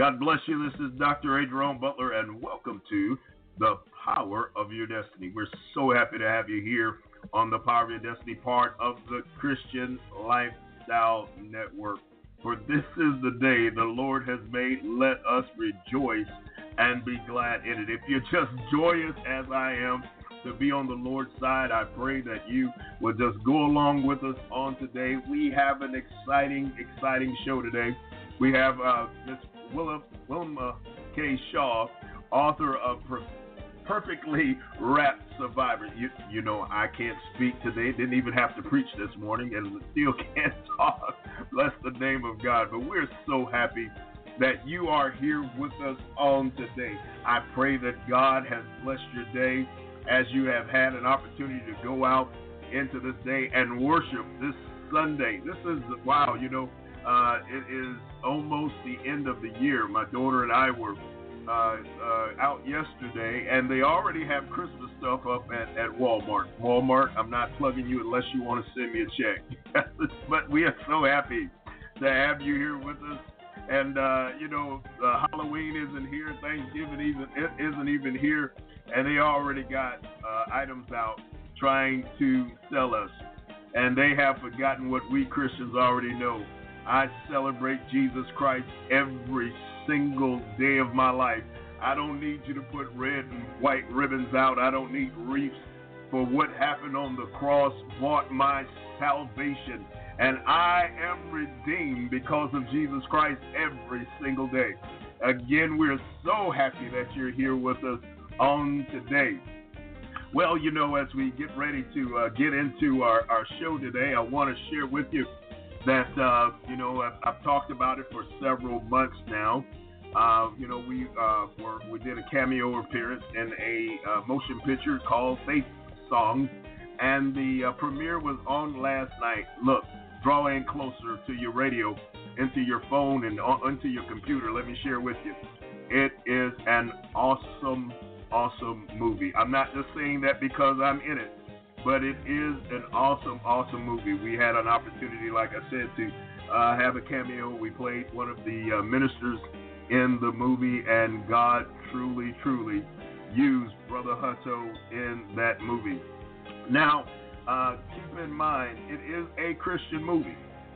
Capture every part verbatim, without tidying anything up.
God bless you. This is Doctor A. Jerome Butler, and welcome to The Power of Your Destiny. We're so happy to have you here on The Power of Your Destiny, part of the Christian Lifestyle Network. For this is the day the Lord has made. Let us rejoice and be glad in it. If you're just joyous as I am to be on the Lord's side, I pray that you will just go along with us on today. We have an exciting, exciting show today. We have uh, Miss Wilma, Wilma K. Shaw, author of Per- Perfectly Wrapped Survivor. You, you know, I can't speak today. Didn't even have to preach this morning, and still can't talk. Bless the name of God. But we're so happy that you are here with us on today. I pray that God has blessed your day as you have had an opportunity to go out into this day and worship this Sunday. This is, wow, you know, uh, it is almost the end of the year. My daughter and I were uh, uh, out yesterday, and they already have Christmas stuff up at, at Walmart. Walmart, I'm not plugging you unless you want to send me a check. But we are so happy to have you here with us. And, uh, you know, uh, Halloween isn't here. Thanksgiving even, it isn't even here. And they already got uh, items out trying to sell us. And they have forgotten what we Christians already know. I celebrate Jesus Christ every single day of my life. I don't need you to put red and white ribbons out. I don't need wreaths, for what happened on the cross bought my salvation. And I am redeemed because of Jesus Christ every single day. Again, we're so happy that you're here with us on today. Well, you know, as we get ready to uh, get into our, our show today, I want to share with you that, uh, you know, I've, I've talked about it for several months now. Uh, you know, we uh, were, we did a cameo appearance in a uh, motion picture called Faith Songs, and the uh, premiere was on last night. Look, draw in closer to your radio, into your phone, and on, into your computer. Let me share with you. It is an awesome, awesome movie. I'm not just saying that because I'm in it, but it is an awesome, awesome movie. We had an opportunity, like I said, to uh, have a cameo. We played one of the uh, ministers in the movie, and God truly, truly used Brother Hutto in that movie. Now, uh, keep in mind, it is a Christian movie,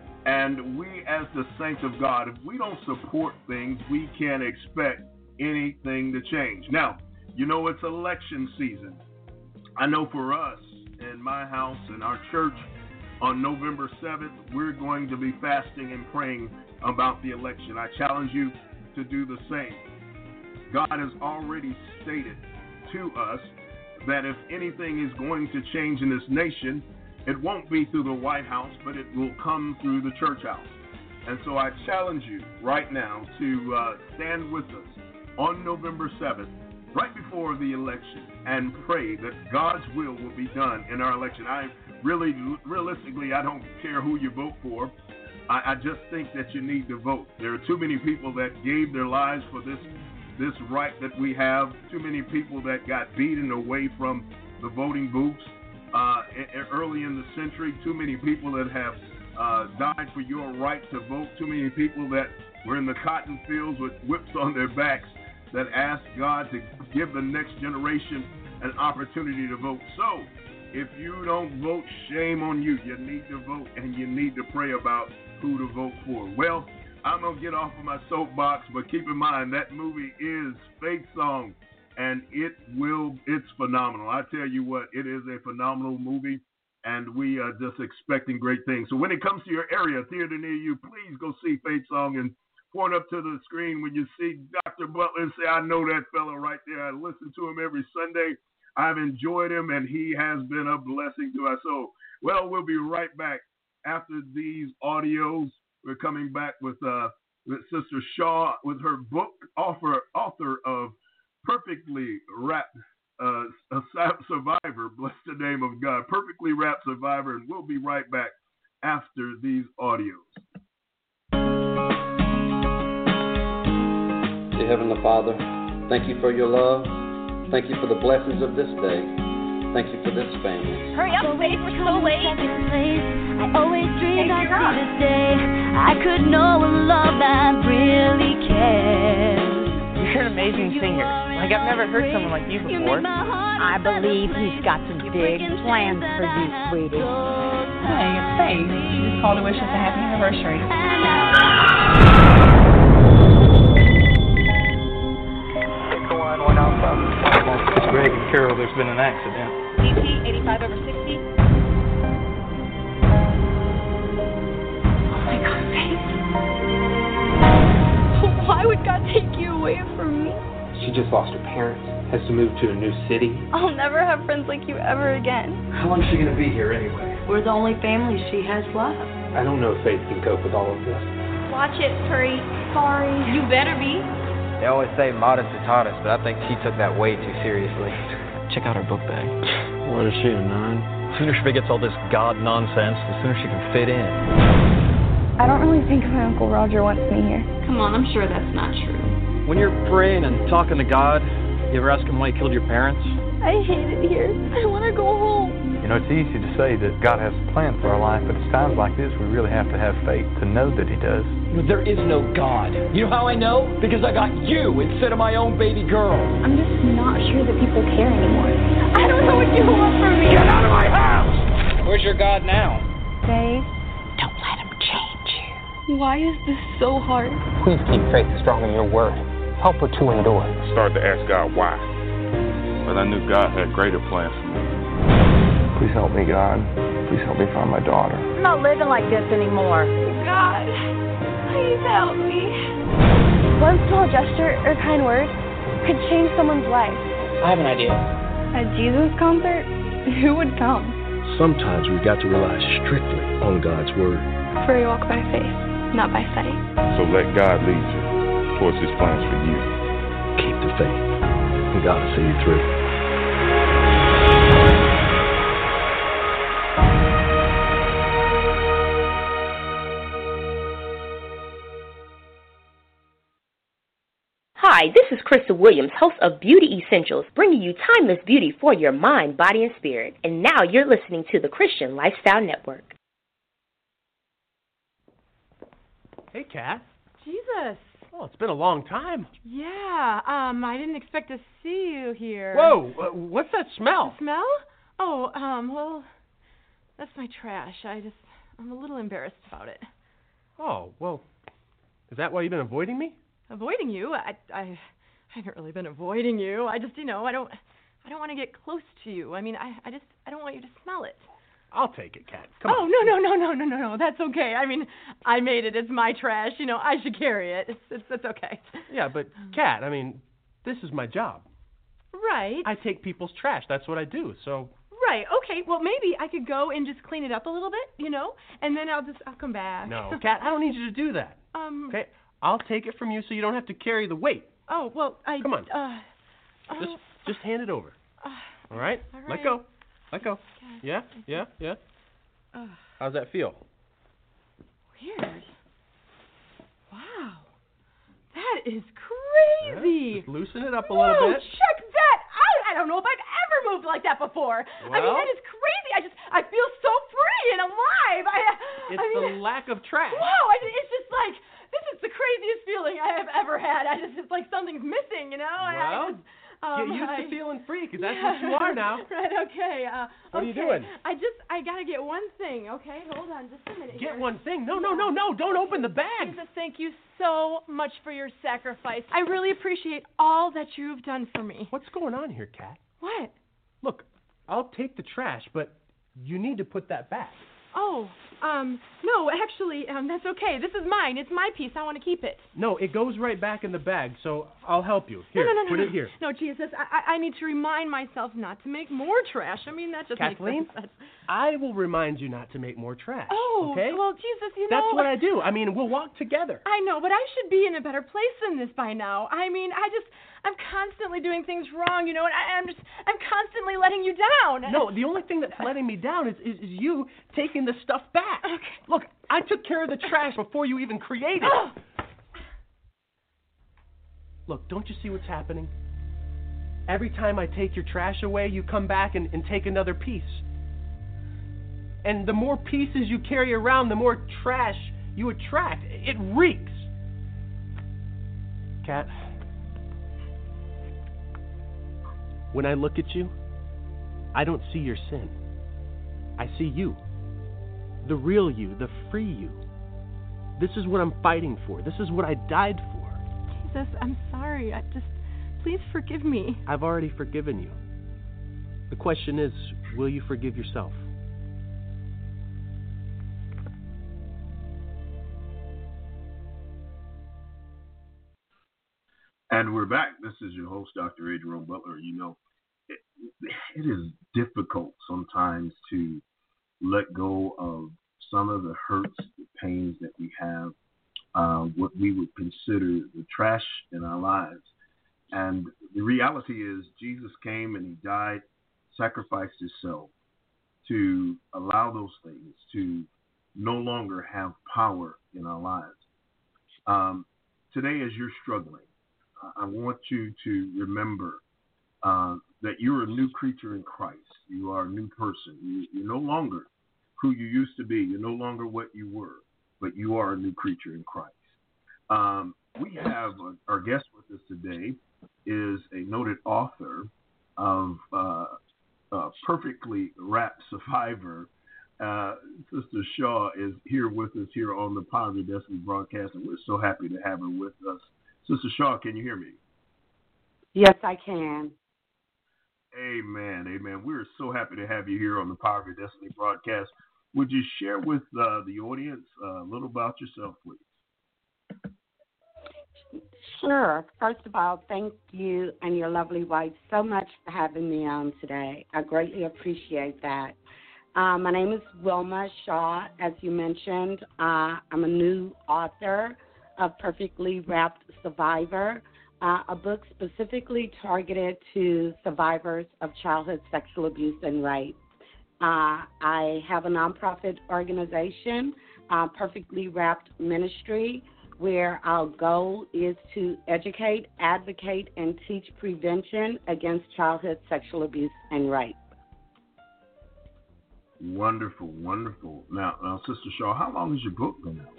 and we as the saints of God, if we don't support things, we can't expect anything to change. Now, you know, it's election season. I know for us, in my house, in our church, on November seventh, we're going to be fasting and praying about the election. I challenge you to do the same. God has already stated to us that if anything is going to change in this nation, it won't be through the White House, but it will come through the church house. And so I challenge you right now to uh, stand with us on November seventh, right before the election, and pray that God's will will be done in our election. I really, realistically, I don't care who you vote for. I, I just think that you need to vote. There are too many people that gave their lives for this this right that we have. Too many people that got beaten away from the voting booths uh, early in the century. Too many people that have uh, died for your right to vote. Too many people that were in the cotton fields with whips on their backs that asked God to give the next generation an opportunity to vote. So, if you don't vote, shame on you. You need to vote, and you need to pray about who to vote for. Well, I'm going to get off of my soapbox, but keep in mind that movie is Faith Song, and it will, it's phenomenal. I tell you what, it is a phenomenal movie, and we are just expecting great things. So when it comes to your area, theater near you, please go see Faith Song and point up to the screen when you see Doctor Butler and say, I know that fellow right there. I listen to him every Sunday. I've enjoyed him, and he has been a blessing to us. So, well, we'll be right back after these audios. We're coming back with, uh, with Sister Shaw with her book, author, author of Perfectly Wrapped uh, Survivor. Bless the name of God. Perfectly Wrapped Survivor, and we'll be right back after these audios. Dear Heavenly Father, thank you for your love. Thank you for the blessings of this day. Thank you for this family. Hurry up, Faith, we're so late. I always dreamed I'd see this day. I could know a love that really cares. You're an amazing singer. Like, I've never heard someone like you before. I believe he's got some big plans for you, sweetie. Hey, it's Faith. Just called to wish us a happy anniversary. It's Greg and Carol. There's been an accident. D T eighty-five over sixty. Oh my God, Faith. Why would God take you away from me? She just lost her parents, has to move to a new city. I'll never have friends like you ever again. How long is she going to be here anyway? We're the only family she has left. I don't know if Faith can cope with all of this. Watch it, Puri. Sorry. You better be. They always say modest is hardest, but I think she took that way too seriously. Check out her book bag. What is she, a nine? The sooner she forgets all this God nonsense, the sooner she can fit in. I don't really think my Uncle Roger wants me here. Come on, I'm sure that's not true. When you're praying and talking to God, you ever ask him why he killed your parents? I hate it here. I want to go home. You know, it's easy to say that God has a plan for our life, but it's times like this we really have to have faith to know that he does. There is no God. You know how I know? Because I got you instead of my own baby girl. I'm just not sure that people care anymore. I don't know what you want from me. Get out of my house! Where's your God now? Dave, Don't let him change you. why is this so hard? Please keep Faith strong in your word. Help her to endure. I started to ask God why, but I knew God had greater plans for me. Please help me, God. Please help me find my daughter. I'm not living like this anymore. God, please help me. One small gesture or kind word could change someone's life. I have an idea. A Jesus concert? Who would come? Sometimes we've got to rely strictly on God's word. For we walk by faith, not by sight. So let God lead you towards his plans for you. Keep the faith, and God will see you through. Hi, this is Krista Williams, host of Beauty Essentials, bringing you timeless beauty for your mind, body, and spirit. And now you're listening to the Christian Lifestyle Network. Hey, Kat. Jesus. Oh, it's been a long time. Yeah, um, I didn't expect to see you here. Whoa, uh, what's that smell? The smell? Oh, um, well, that's my trash. I just, I'm a little embarrassed about it. Oh, well, is that why you've been avoiding me? Avoiding you? I, I, I haven't really been avoiding you. I just, you know, I don't, I don't want to get close to you. I mean, I, I just, I don't want you to smell it. I'll take it, Kat. Come oh, on. no, no, no, no, no, no, no. That's okay. I mean, I made it. It's my trash. You know, I should carry it. It's, it's, it's okay. Yeah, but, Kat, I mean, this is my job. Right. I take people's trash. That's what I do, so... Right. Okay. Well, maybe I could go and just clean it up a little bit, you know, and then I'll just, I'll come back. No, Kat, I don't need you to do that. Um. Okay? I'll take it from you so you don't have to carry the weight. Oh, well, I... Come on. Uh, just, uh, just hand it over. Uh, all, right? all right? Let go. Let go. Okay. Yeah? Yeah? Yeah? Uh, How's that feel? Weird. Wow. That is crazy. Yeah, just loosen it up a Whoa, little bit. Check that out. I don't know if I've ever moved like that before. Well, I mean, that is crazy. I just, I feel so free and alive. I, it's I mean, the lack of trash. Wow. I, it's just like, this is the craziest feeling I have ever had. I just, it's like something's missing, you know? Well, I, I just, um, get used I, to feeling free, because that's yeah. what you are now. Right, okay. Uh, what okay. are you doing? I just, I got to get one thing, okay? Hold on just a minute Get here. one thing? No, no, no, no. Don't open the bag. Jesus, thank you so much for your sacrifice. I really appreciate all that you've done for me. What's going on here, Kat? What? Look, I'll take the trash, but you need to put that back. Oh, um, no, actually, um, that's okay. This is mine. It's my piece. I want to keep it. No, it goes right back in the bag, so I'll help you. Here, no, no, no, put no. it here. No, Jesus, I, I need to remind myself not to make more trash. I mean, that just Kathleen, makes sense. I will remind you not to make more trash. Oh, okay? well, Jesus, you know... That's what I do. I mean, we'll walk together. I know, but I should be in a better place than this by now. I mean, I just... I'm constantly doing things wrong, you know, and I, I'm just, I'm constantly letting you down. No, the only thing that's letting me down is, is, is you taking the stuff back. Okay. Look, I took care of the trash before you even created it. Look, don't you see what's happening? Every time I take your trash away, you come back and, and take another piece. And the more pieces you carry around, the more trash you attract. It reeks. Kat, when I look at you, I don't see your sin. I see you. The real you, the free you. This is what I'm fighting for. This is what I died for. Jesus, I'm sorry. I just, please forgive me. I've already forgiven you. The question is, will you forgive yourself? And we're back. This is your host, Doctor A. Jerome Butler. You know, it, it is difficult sometimes to let go of some of the hurts, the pains that we have, uh, what we would consider the trash in our lives. And the reality is Jesus came and he died, sacrificed himself to allow those things to no longer have power in our lives. Um, today, as you're struggling, I want you to remember uh, that you're a new creature in Christ. You are a new person. You, you're no longer who you used to be. You're no longer what you were, but you are a new creature in Christ. Um, we have uh, our guest with us today is a noted author of uh, uh, Perfectly Wrapped Survivor. Uh, Sister Shaw is here with us here on the Power of Your Destiny broadcast, and we're so happy to have her with us. Sister Shaw, can you hear me? Yes, I can. Amen, amen. We're so happy to have you here on the Power of Your Destiny broadcast. Would you share with uh, the audience uh, a little about yourself, please? Sure. First of all, thank you and your lovely wife so much for having me on today. I greatly appreciate that. Uh, my name is Wilma Shaw, as you mentioned. Uh, I'm a new author of Perfectly Wrapped Survivor, uh, a book specifically targeted to survivors of childhood sexual abuse and rape. Uh, I have a nonprofit organization, uh, Perfectly Wrapped Ministry, where our goal is to educate, advocate, and teach prevention against childhood sexual abuse and rape. Wonderful, wonderful. Now, now Sister Shaw, how long has your book been out?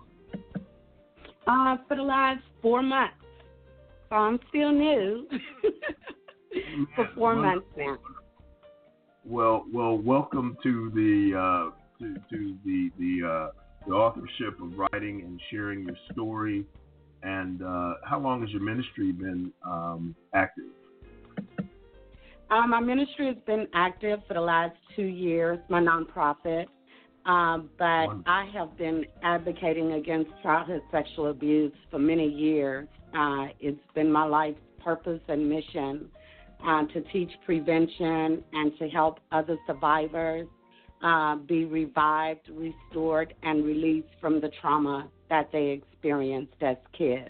Uh, for the last four months. So I'm still new. for four Wonderful. months now. Well, well, welcome to the uh, to, to the the, uh, the authorship of writing and sharing your story. And uh, how long has your ministry been um, active? Uh, my ministry has been active for the last two years, my nonprofit. Um, but Wonderful. I have been advocating against childhood sexual abuse for many years. Uh, it's been my life's purpose and mission uh, to teach prevention and to help other survivors uh, be revived, restored, and released from the trauma that they experienced as kids.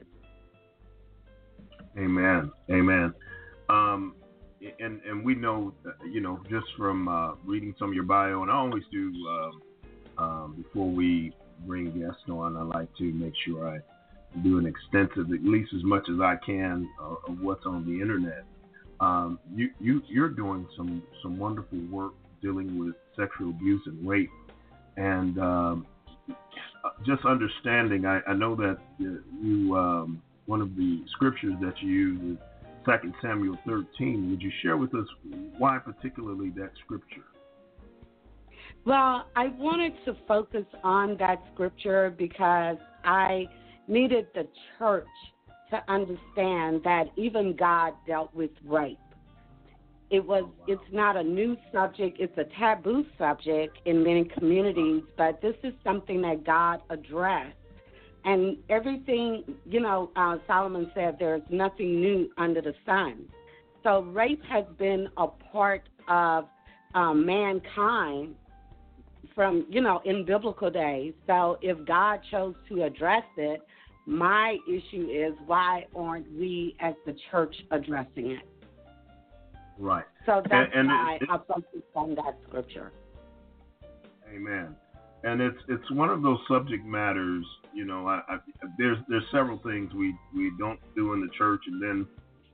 Amen. Amen. Um, and, and we know, you know, just from uh, reading some of your bio, and I always do um, Um, before we bring guests on, I like to make sure I do an extensive, at least as much as I can, uh, of what's on the internet. Um, you, you, you're doing some, some wonderful work dealing with sexual abuse and rape. And um, just understanding, I, I know that you, um, one of the scriptures that you use is Second Samuel thirteen. Would you share with us why particularly that scripture? Well, I wanted to focus on that scripture because I needed the church to understand that even God dealt with rape. It was, it's not a new subject, it's a taboo subject in many communities, but this is something that God addressed. And everything, you know, uh, Solomon said there's nothing new under the sun. So rape has been a part of um, mankind from, you know, in biblical days. So if God chose to address it, my issue is why aren't we as the church addressing it? Right. So that's and, and why it, it, I focused on that scripture. Amen. And it's it's one of those subject matters, you know, I, I, there's there's several things we, we don't do in the church, and then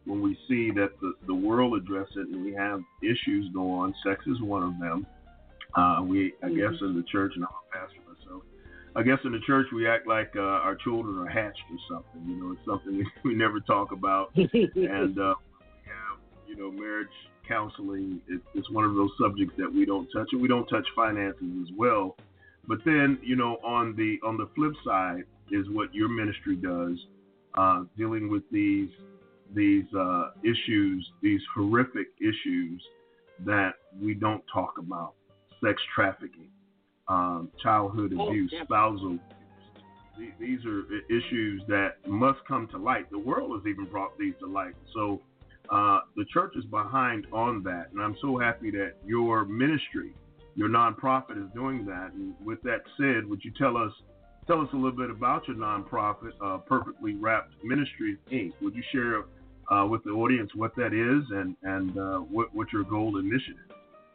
when we see that the, the world address it and we have issues go on. Sex is one of them. Uh, we, I mm-hmm. guess, in the church, and I'm a pastor myself, I guess in the church we act like uh, our children are hatched or something. You know, it's something we, we never talk about. And uh, we have, you know, marriage counseling. It, it's one of those subjects that we don't touch, and we don't touch finances as well. But then, you know, on the on the flip side is what your ministry does, uh, dealing with these these uh, issues, these horrific issues that we don't talk about: sex trafficking, um, childhood abuse, oh, yeah. spousal abuse. These are issues that must come to light. The world has even brought these to light. So uh, the church is behind on that, and I'm so happy that your ministry, your nonprofit, is doing that. And with that said, would you tell us tell us a little bit about your nonprofit, uh, Perfectly Wrapped Ministries, Incorporated? Would you share uh, with the audience what that is and and uh, what what your goal and mission is?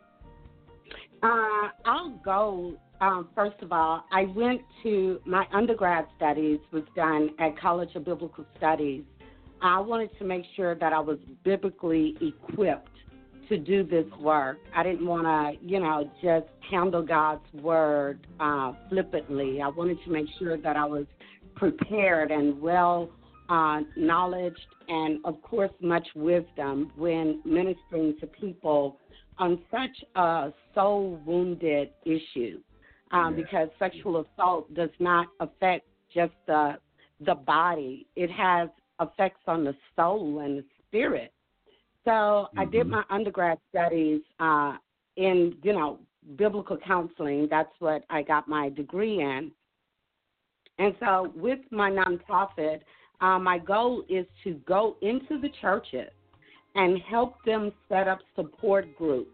Uh, our goal, um, first of all, I went to my undergrad studies was done at College of Biblical Studies. I wanted to make sure that I was biblically equipped to do this work. I didn't want to, you know, just handle God's word uh, flippantly. I wanted to make sure that I was prepared and well uh, knowledged and, of course, much wisdom when ministering to people on such a soul-wounded issue, um, yeah. because sexual assault does not affect just the the body. It has effects on the soul and the spirit. So mm-hmm. I did my undergrad studies uh, in, you know, biblical counseling. That's what I got my degree in. And so with my nonprofit, uh, my goal is to go into the churches and help them set up support groups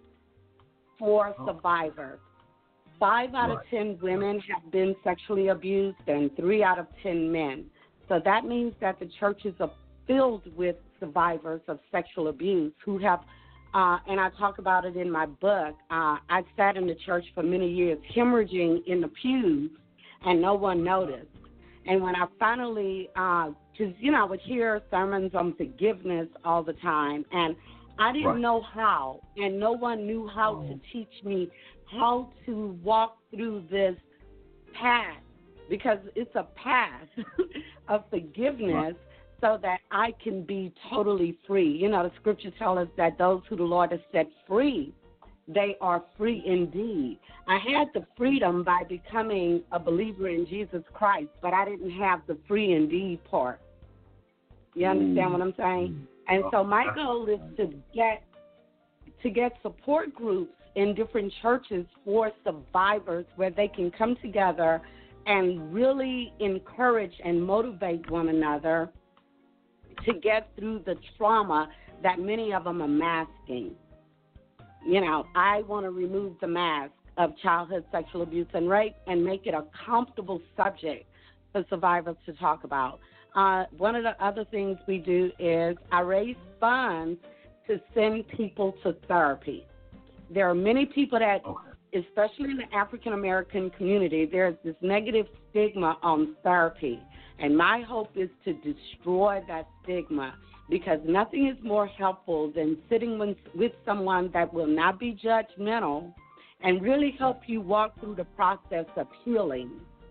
for oh. survivors. Five out right. of ten women have been sexually abused and three out of ten men. So that means that the churches are filled with survivors of sexual abuse who have, uh, and I talk about it in my book, uh, I sat in the church for many years hemorrhaging in the pews and no one noticed. And when I finally, because, uh, you know, I would hear sermons on forgiveness all the time, and I didn't right. know how, and no one knew how oh. to teach me how to walk through this path, because it's a path of forgiveness right. so that I can be totally free. You know, the scriptures tell us that those who the Lord has set free, they are free indeed. I had the freedom by becoming a believer in Jesus Christ, but I didn't have the free indeed part. You understand mm. what I'm saying? And so my goal is to get to get support groups in different churches for survivors where they can come together and really encourage and motivate one another to get through the trauma that many of them are masking. You know, I want to remove the mask of childhood sexual abuse and rape and make it a comfortable subject for survivors to talk about. Uh, one of the other things we do is I raise funds to send people to therapy. There are many people that, especially in the African-American community, there's this negative stigma on therapy. And my hope is to destroy that stigma, because nothing is more helpful than sitting with, with someone that will not be judgmental and really help you walk through the process of healing.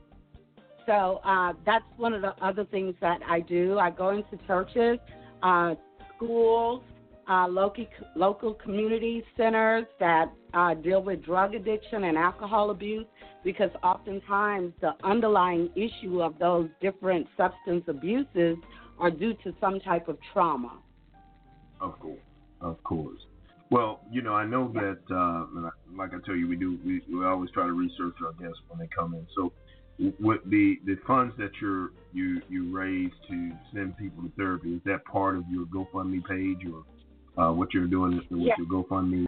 So uh, that's one of the other things that I do. I go into churches, uh, schools, uh, local, local community centers that uh, deal with drug addiction and alcohol abuse, because oftentimes the underlying issue of those different substance abuses are due to some type of trauma. Of course, of course. Well, you know, I know that, uh, and I, like I tell you, we do. We, we always try to research our guests when they come in. So, with the, the funds that you're, you you raise to send people to therapy, is that part of your GoFundMe page, or uh, what you're doing with yes. your GoFundMe?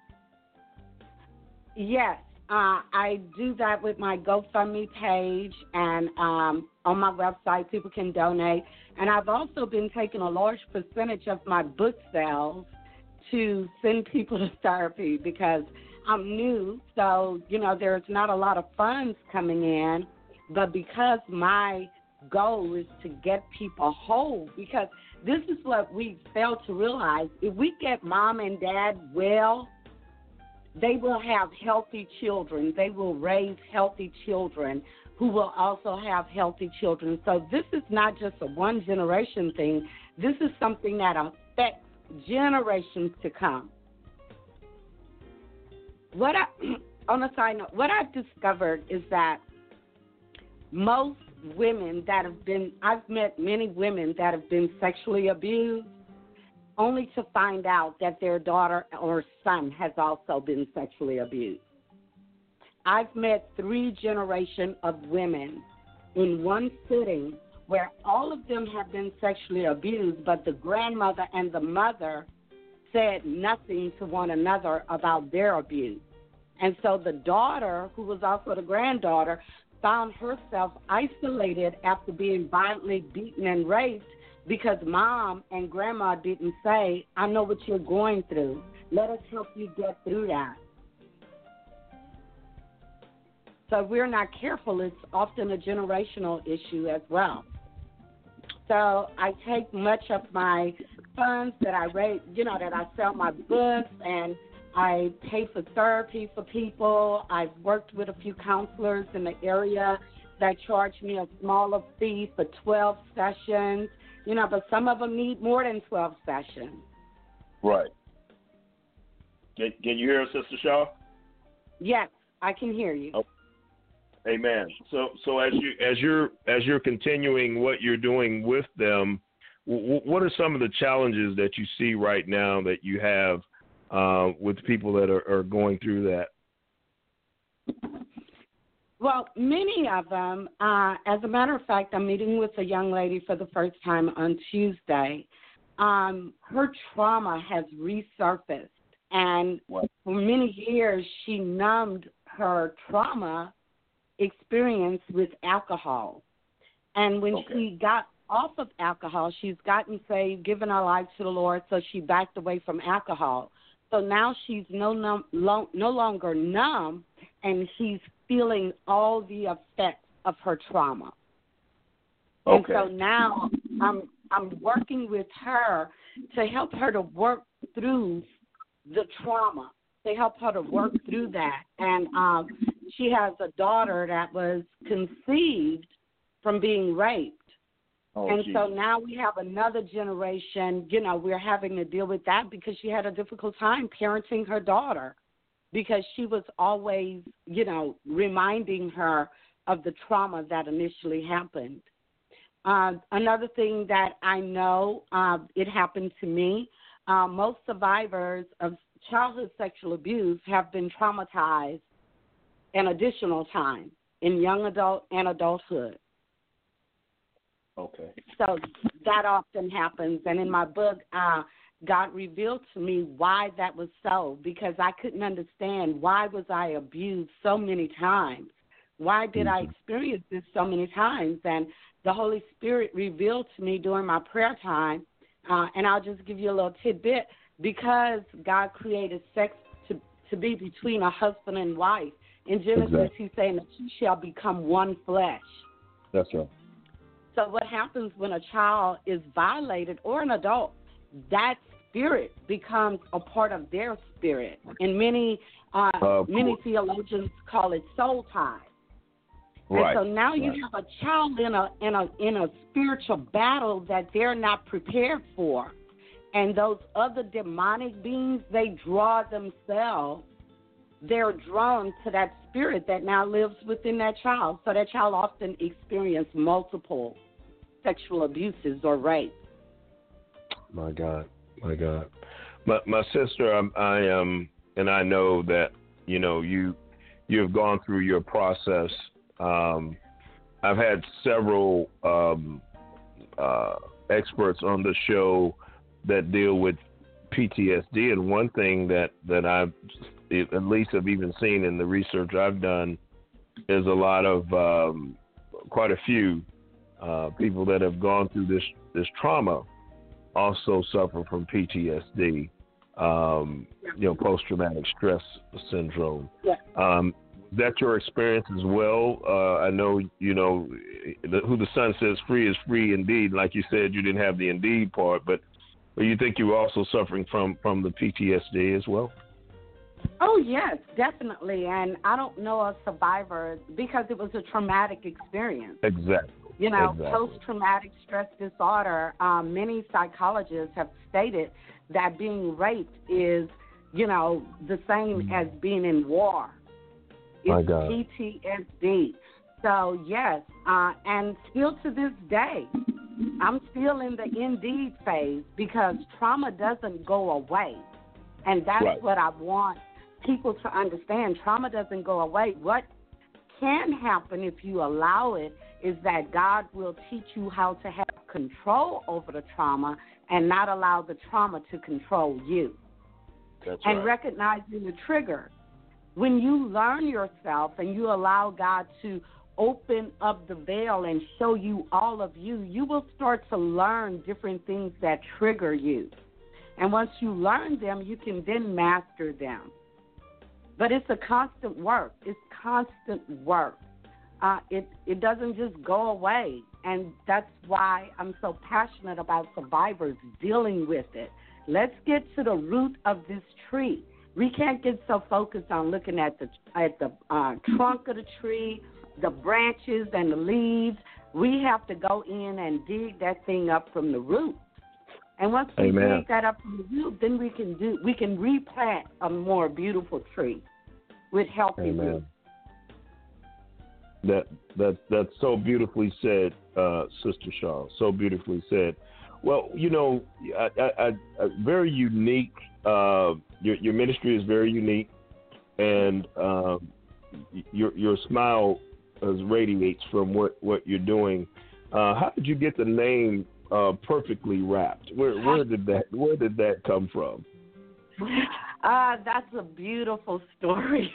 Yes, uh, I do that with my GoFundMe page, and um, on my website, people can donate. And I've also been taking a large percentage of my book sales to send people to therapy, because I'm new, so, you know, there's not a lot of funds coming in. But because my goal is to get people whole, because this is what we fail to realize. If we get mom and dad well, they will have healthy children. They will raise healthy children who will also have healthy children. So this is not just a one-generation thing. This is something that affects generations to come. What I, on a side note, what I've discovered is that most women that have been, I've met many women that have been sexually abused, only to find out that their daughter or son has also been sexually abused. I've met three generations of women in one sitting where all of them have been sexually abused, but the grandmother and the mother said nothing to one another about their abuse. And so the daughter, who was also the granddaughter, found herself isolated after being violently beaten and raped because mom and grandma didn't say, I know what you're going through. Let us help you get through that. So if we're not careful, it's often a generational issue as well. So I take much of my funds that I raise, you know, that I sell my books, and I pay for therapy for people. I've worked with a few counselors in the area that charge me a smaller fee for twelve sessions, you know, but some of them need more than twelve sessions. Right. Can, can you hear us, Sister Shaw? Yes, I can hear you. Oh. Amen. So, so as you as you're as you're continuing what you're doing with them, w- what are some of the challenges that you see right now that you have uh, with people that are, are going through that? Well, many of them. Uh, as a matter of fact, I'm meeting with a young lady for the first time on Tuesday. Um, her trauma has resurfaced, and what? For many years she numbed her trauma experience with alcohol. And when okay. she got off of alcohol, she's gotten saved, given her life to the Lord, so she backed away from alcohol. So now she's no, num- lo- no longer numb, and she's feeling all the effects of her trauma. Okay. And so now I'm I'm working with her to help her to work through the trauma, to help her to work through that. And um, she has a daughter that was conceived from being raped. Oh, and geez. So now we have another generation, you know, we're having to deal with that because she had a difficult time parenting her daughter because she was always, you know, reminding her of the trauma that initially happened. Uh, another thing that I know, uh, it happened to me, uh, most survivors of childhood sexual abuse have been traumatized an additional time in young adult and adulthood. Okay. So that often happens. And in my book, uh, God revealed to me why that was so, because I couldn't understand why was I abused so many times. Why did mm-hmm. I experience this so many times? And the Holy Spirit revealed to me during my prayer time, uh, and I'll just give you a little tidbit, because God created sex to, to be between a husband and wife. In Genesis, exactly. He's saying that you shall become one flesh. That's right. So what happens when a child is violated, or an adult, that spirit becomes a part of their spirit. And many uh, uh, many theologians call it soul tie. Right. And so now right. you have a child in a in a in a spiritual battle that they're not prepared for. And those other demonic beings, they draw themselves. They're drawn to that spirit that now lives within that child. So that child often experiences multiple sexual abuses or rape. My God, my God. My, my sister, I, I am, and I know that, you know, you, you've gone through your process. Um, I've had several um, uh, experts on the show that deal with P T S D, and one thing that, that I've at least have even seen in the research I've done is a lot of um, quite a few uh, people that have gone through this this trauma also suffer from P T S D, um, you know, post-traumatic stress syndrome. Yeah. Um, that your experience as well? Uh, I know, you know, the, who the Son says free is free indeed. Like you said, you didn't have the indeed part, but, but you think you were also suffering from, from the P T S D as well? Oh, yes, definitely. And I don't know a survivor because it was a traumatic experience. Exactly. You know, exactly. post-traumatic stress disorder, um, many psychologists have stated that being raped is, you know, the same as being in war. It's My God. P T S D. So, yes, uh, and still to this day, I'm still in the indeed phase because trauma doesn't go away. And that's right. what I want people to understand. Trauma doesn't go away. What can happen if you allow it is that God will teach you how to have control over the trauma and not allow the trauma to control you. That's and right. recognizing the trigger. When you learn yourself and you allow God to open up the veil and show you all of you, you will start to learn different things that trigger you. And once you learn them, you can then master them. But it's a constant work. It's constant work. Uh, it, it doesn't just go away. And that's why I'm so passionate about survivors dealing with it. Let's get to the root of this tree. We can't get so focused on looking at the at the uh, trunk of the tree, the branches and the leaves. We have to go in and dig that thing up from the root. And once we Amen. dig that up from the root, then we can do we can replant a more beautiful tree with healthy Amen. roots. That that that's so beautifully said, uh, Sister Shaw. So beautifully said. Well, you know, I, I, I, I, very unique. Uh, your your ministry is very unique, and uh, your your smile uh, radiates from what, what you're doing. Uh, how did you get the name uh, Perfectly Wrapped? Where where did that where did that come from? Uh, that's a beautiful story.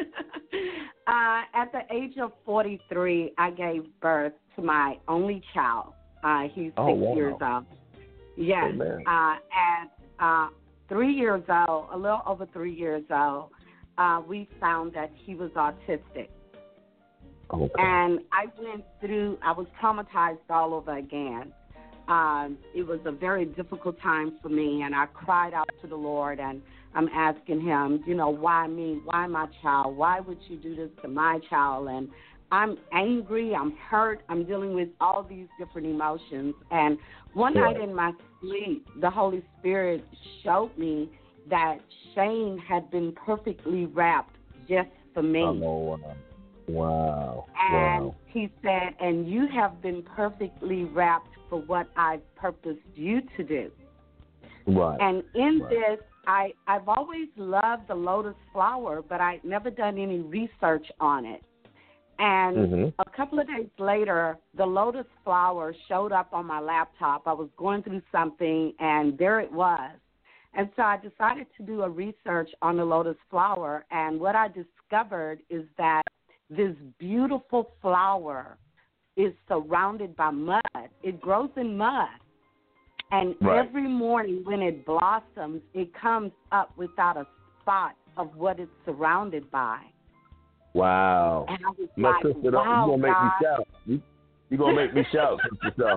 uh, at the age of forty-three, I gave birth to my only child. Uh, he's six oh, wow. years old. Yes. Uh, at uh, three years old, a little over three years old, uh, we found that he was autistic. Okay. And I went through, I was traumatized all over again. Um, it was a very difficult time for me, and I cried out to the Lord, and I'm asking him, you know, why me? Why my child? Why would you do this to my child? And I'm angry, I'm hurt, I'm dealing with all these different emotions. And one right. night in my sleep, the Holy Spirit showed me that Shane had been perfectly wrapped just for me. Oh, wow. Wow. And wow. he said, and you have been perfectly wrapped for what I've purposed you to do. Right. And in right. this, I, I've always loved the lotus flower, but I'd never done any research on it. And mm-hmm. a couple of days later, the lotus flower showed up on my laptop. I was going through something, and there it was. And so I decided to do a research on the lotus flower, and what I discovered is that this beautiful flower is surrounded by mud. It grows in mud. And right. every morning when it blossoms, it comes up without a spot of what it's surrounded by. Wow. And I was My like, sister, wow, you're going to make God. me shout. You, you're going to make me shout, Sister Shaw.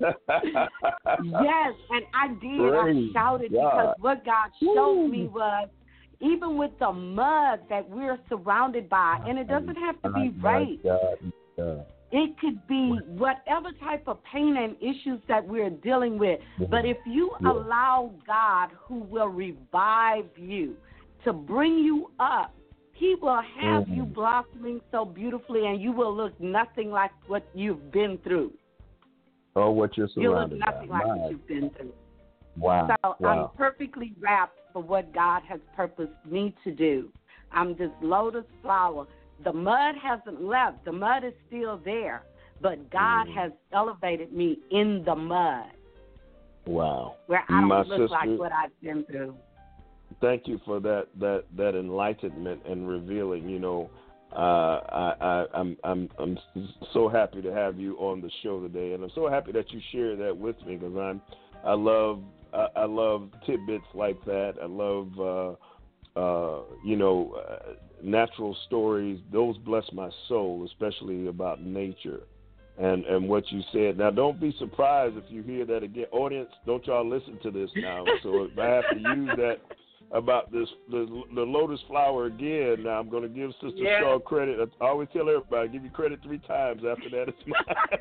Yes, and I did. Praise I shouted God. because what God showed Woo. me was even with the mud that we're surrounded by, and it doesn't have to be rape. God. It could be whatever type of pain and issues that we're dealing with. Mm-hmm. But if you yeah. allow God, who will revive you, to bring you up, he will have mm-hmm. you blossoming so beautifully, and you will look nothing like what you've been through. Oh, what you're surrounded You'll look nothing by. like My. what you've been through. Wow. So wow. I'm perfectly wrapped for what God has purposed me to do. I'm this lotus flower. The mud hasn't left. The mud is still there. But God mm. has elevated me in the mud. Wow. Where I don't My look sister, like what I've been through. Thank you for that, that, that enlightenment and revealing. You know, uh, I, I, I'm I'm I'm so happy to have you on the show today, and I'm so happy that you share that with me because I'm I love I, I love tidbits like that. I love uh, uh, you know natural stories, those bless my soul, especially about nature. And and what you said. Now, don't be surprised if you hear that again. Audience, don't y'all listen to this now. So if I have to use that about this the, the lotus flower again, now I'm going to give Sister yeah. Shaw credit. I always tell everybody, give you credit three times. After that, it's mine.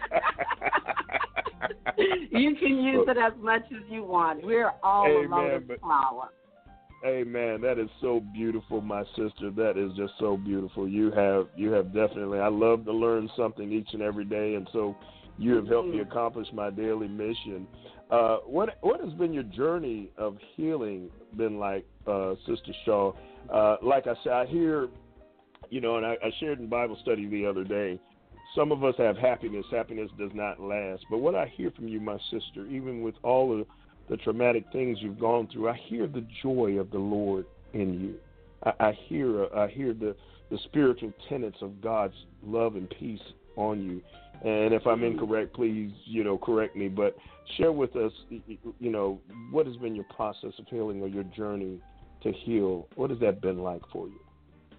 You can use it as much as you want. We're all Amen, a lotus but, flower. Amen. That is so beautiful, my sister. That is just so beautiful. You have you have definitely. I love to learn something each and every day, and so you have helped me accomplish my daily mission. Uh, what what has been your journey of healing been like, uh, Sister Shaw? Uh, like I said, I hear, you know, and I, I shared in Bible study the other day. Some of us have happiness. Happiness does not last. But what I hear from you, my sister, even with all of the traumatic things you've gone through, I hear the joy of the Lord in you. I, I hear I hear the, the spiritual tenets of God's love and peace on you. And if I'm incorrect, please, you know, correct me. But share with us, you know, what has been your process of healing or your journey to heal? What has that been like for you?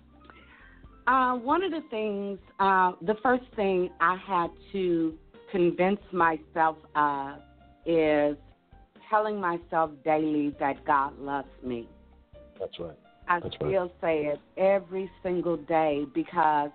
Uh, one of the things, uh, the first thing I had to convince myself of is telling myself daily that God loves me. That's right. I That's still right. say it every single day because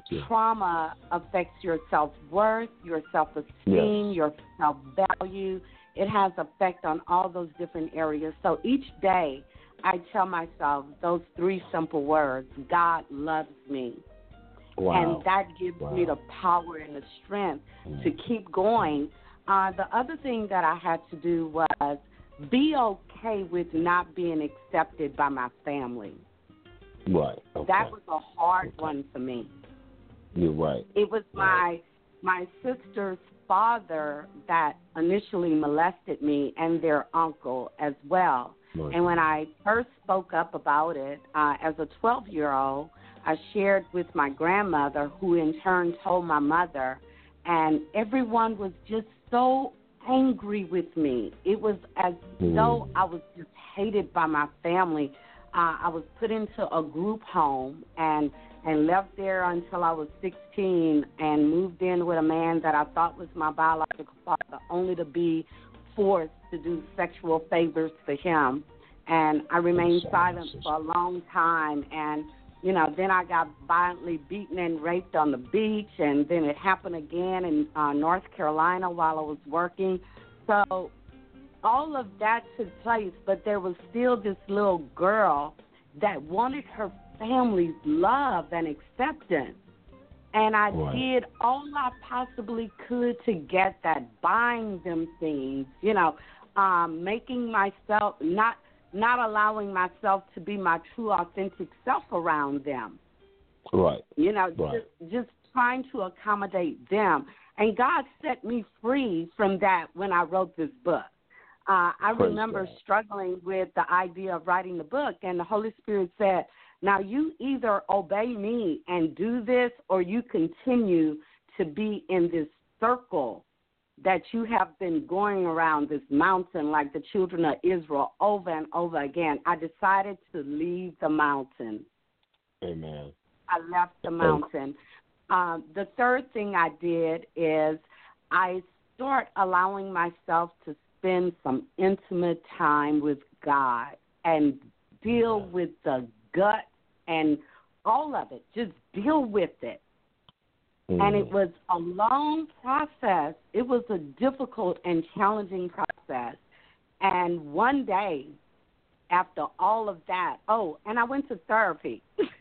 trauma affects your self-worth, your self-esteem, yes. your self-value. It has effect on all those different areas. So each day I tell myself those three simple words: God loves me. Wow. And that gives wow. me the power and the strength mm. to keep going. Uh, the other thing that I had to do was be okay with not being accepted by my family. Right. Okay. That was a hard okay. one for me. You're right. It was right. my my sister's father that initially molested me, and their uncle as well. Right. And when I first spoke up about it, uh, as a twelve-year-old, I shared with my grandmother, who in turn told my mother, and everyone was just so angry with me. It was as mm. though I was just hated by my family. Uh, I was put into a group home and and left there until I was sixteen, and moved in with a man that I thought was my biological father, only to be forced to do sexual favors for him. And I remained silent for a long time, and you know, then I got violently beaten and raped on the beach, and then it happened again in uh, North Carolina while I was working. So all of that took place, but there was still this little girl that wanted her family's love and acceptance. And I right. did all I possibly could to get that, buying them things, you know, um, making myself not – not allowing myself to be my true, authentic self around them. Right. You know, right. just, just trying to accommodate them. And God set me free from that when I wrote this book. Uh, I Praise remember God. struggling with the idea of writing the book, and the Holy Spirit said, now you either obey me and do this, or you continue to be in this circle that you have been going around this mountain like the children of Israel over and over again. I decided to leave the mountain. Amen. I left the mountain. Um, the third thing I did is I start allowing myself to spend some intimate time with God and deal Amen. with the gut and all of it. Just deal with it. Mm. And it was a long process. It was a difficult and challenging process. And one day, after all of that, oh, and I went to therapy.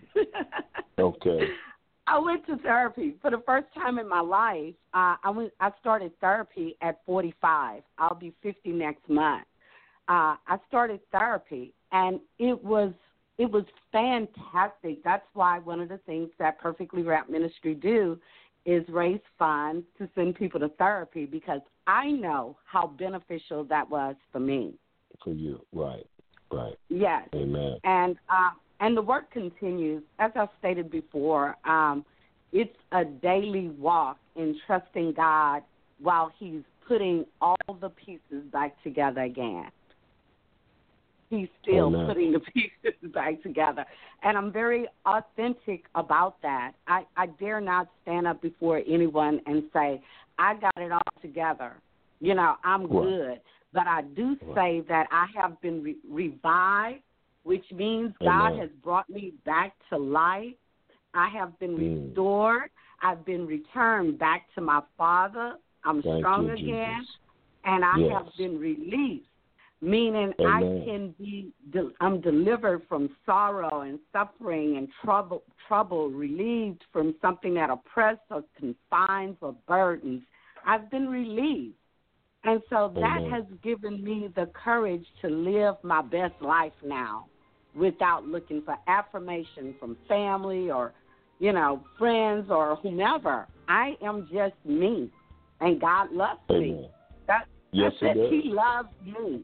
Okay. I went to therapy for the first time in my life. Uh, I went. I started therapy at forty-five. I'll be fifty next month. Uh, I started therapy, and it was it was fantastic. That's why one of the things that Perfectly Wrapped Ministry do is raise funds to send people to therapy, because I know how beneficial that was for me. For you, right, right. Yes. Amen. And uh, and the work continues. As I stated before, um, it's a daily walk in trusting God while He's putting all the pieces back together again. He's still Amen. putting the pieces back together. And I'm very authentic about that. I, I dare not stand up before anyone and say, I got it all together. You know, I'm Right. good. But I do say that I have been re- revived, which means God Amen. has brought me back to life. I have been Mm. restored. I've been returned back to my Father. I'm Thank strong you, again. Jesus. And I Yes. have been released, meaning Amen. I can be, de- I'm delivered from sorrow and suffering and trouble, trouble, relieved from something that oppresses or confines or burdens. I've been relieved. And so that Amen. has given me the courage to live my best life now without looking for affirmation from family or, you know, friends or whomever. I am just me, and God loves Amen. me. That, Yes, that's he it. does. He loves me.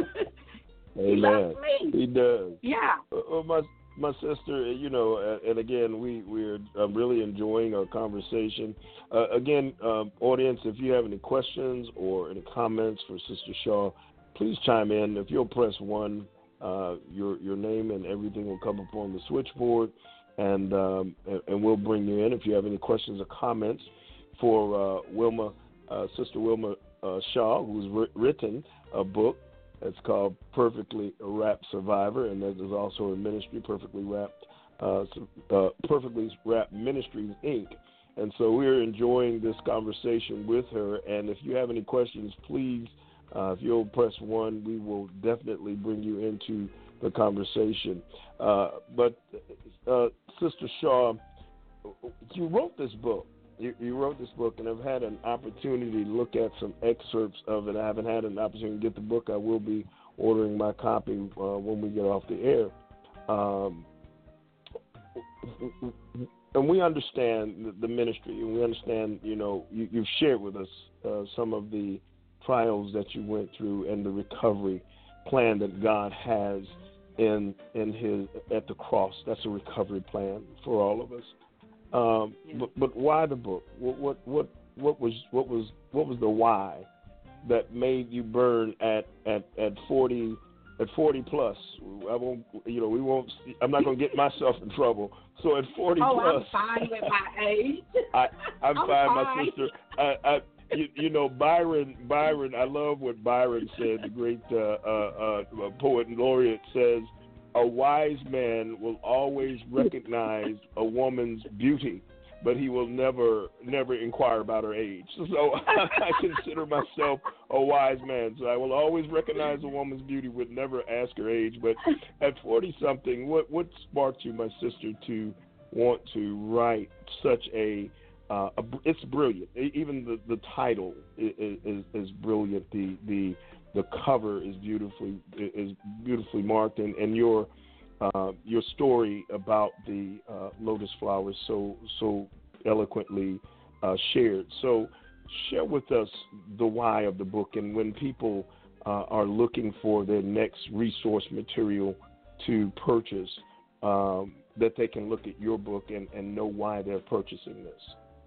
He Amen. loves me. He does. Yeah. Uh, my my sister, you know, uh, and again, we we're um, really enjoying our conversation. Uh, again, um, audience, if you have any questions or any comments for Sister Shaw, please chime in. If you'll press one, uh, your your name and everything will come up on the switchboard, and um, and, and we'll bring you in. If you have any questions or comments for uh, Wilma, uh, Sister Wilma uh, Shaw, who's wr- written a book. It's called Perfectly Wrapped Survivor, and that is also a ministry, Perfectly Wrapped, uh, uh, Perfectly Wrapped Ministries, Incorporated. And so we're enjoying this conversation with her. And if you have any questions, please, uh, if you'll press one, we will definitely bring you into the conversation. Uh, but uh, Sister Shaw, you wrote this book. You, you wrote this book, and I've had an opportunity to look at some excerpts of it. I haven't had an opportunity to get the book. I will be ordering my copy uh, when we get off the air. Um, and we understand the ministry, and we understand, you know, you, you've shared with us uh, some of the trials that you went through and the recovery plan that God has in in His at the cross. That's a recovery plan for all of us. Um, yeah. but, but why the book? What, what what what was what was what was the why that made you burn at, at, at forty at forty plus? I won't, you know, we won't. I'm not going to get myself in trouble. So at forty oh, plus, I'm fine with my age. I, I'm, I'm fine, fine, my sister. I, I you, you know, Byron. Byron. I love what Byron said. The great uh, uh, uh, poet and laureate says, a wise man will always recognize a woman's beauty, but he will never, never inquire about her age. So I consider myself a wise man. So I will always recognize a woman's beauty, but never ask her age. But at forty-something, what, what sparked you, my sister, to want to write such a, uh, a it's brilliant. Even the, the title is, is, is brilliant. The, the, The cover is beautifully is beautifully marked, and, and your uh, your story about the uh, lotus flowers so so eloquently uh, shared. So share with us the why of the book, and when people uh, are looking for their next resource material to purchase, um, that they can look at your book and, and know why they're purchasing this.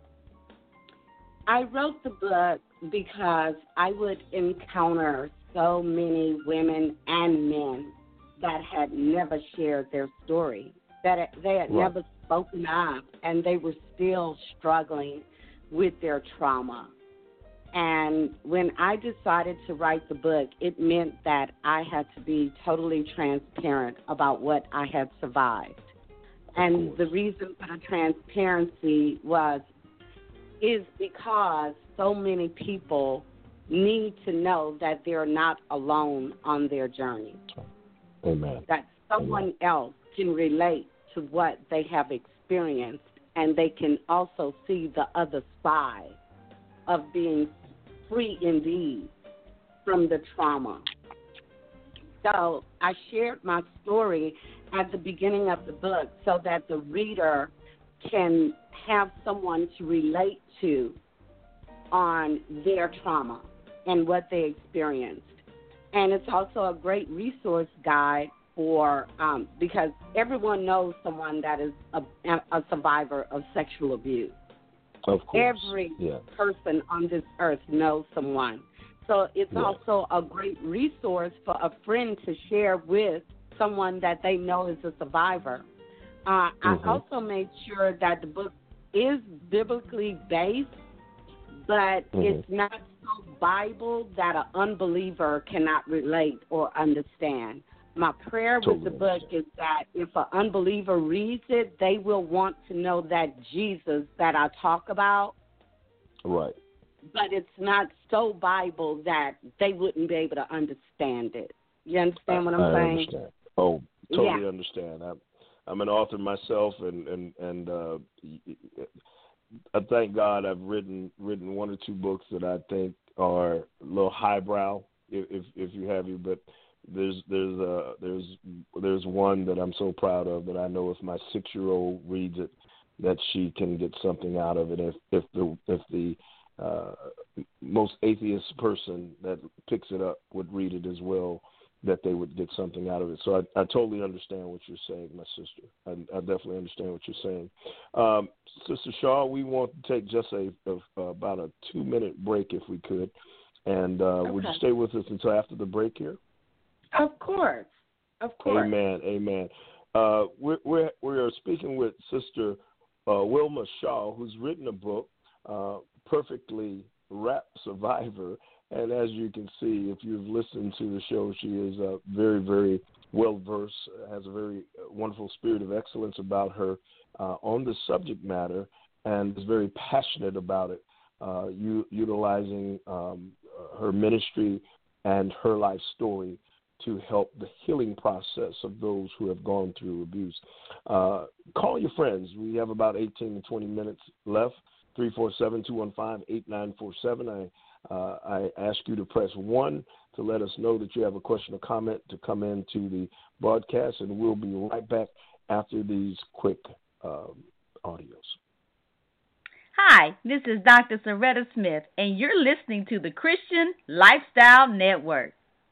I wrote the book because I would encounter so many women and men that had never shared their story, that they had right. never spoken up, and they were still struggling with their trauma. And when I decided to write the book, it meant that I had to be totally transparent about what I had survived. And the reason for the transparency was is because so many people need to know that they're not alone on their journey. Amen. That someone Amen. else can relate to what they have experienced, and they can also see the other side of being free indeed from the trauma. So I shared my story at the beginning of the book so that the reader can have someone to relate to on their trauma and what they experienced. And it's also a great resource guide for, um, because everyone knows someone that is a, a survivor of sexual abuse. Of course. Every yeah. person on this earth knows someone. So it's Right. also a great resource for a friend to share with someone that they know is a survivor. Uh, Mm-hmm. I also made sure that the book is biblically based, but Mm-hmm. it's not so Bible that an unbeliever cannot relate or understand. My prayer with Totally the book is that if an unbeliever reads it, they will want to know that Jesus that I talk about, Right. but it's not so Bible that they wouldn't be able to understand it. You understand what I'm I saying? understand. Oh, totally Yeah. understand. I'm, I'm an author myself, and and and uh, I thank God I've written written one or two books that I think are a little highbrow, if if, if you have you. But there's there's uh there's there's one that I'm so proud of that I know if my six year old reads it, that she can get something out of it. If if the if the uh, most atheist person that picks it up would read it as well, that they would get something out of it. So I, I totally understand what you're saying, my sister. I, I definitely understand what you're saying. Um, Sister Shaw, we want to take just a, a about a two-minute break if we could. And uh, Okay. would you stay with us until after the break here? Of course. Of course. Amen. Amen. Uh, we're, we're, we are speaking with Sister uh, Wilma Shaw, who's written a book, uh, Perfectly Wrapped Survivor. And as you can see, if you've listened to the show, she is uh, very, very well-versed, has a very wonderful spirit of excellence about her uh, on the subject matter, and is very passionate about it, uh, u- utilizing um, her ministry and her life story to help the healing process of those who have gone through abuse. Uh, call your friends. We have about eighteen to twenty minutes left, three four seven, two one five, eight nine four seven. I Uh, I ask you to press one to let us know that you have a question or comment to come into the broadcast, and we'll be right back after these quick um, audios. Hi, this is Doctor Soretta Smith, and you're listening to the Christian Lifestyle Network.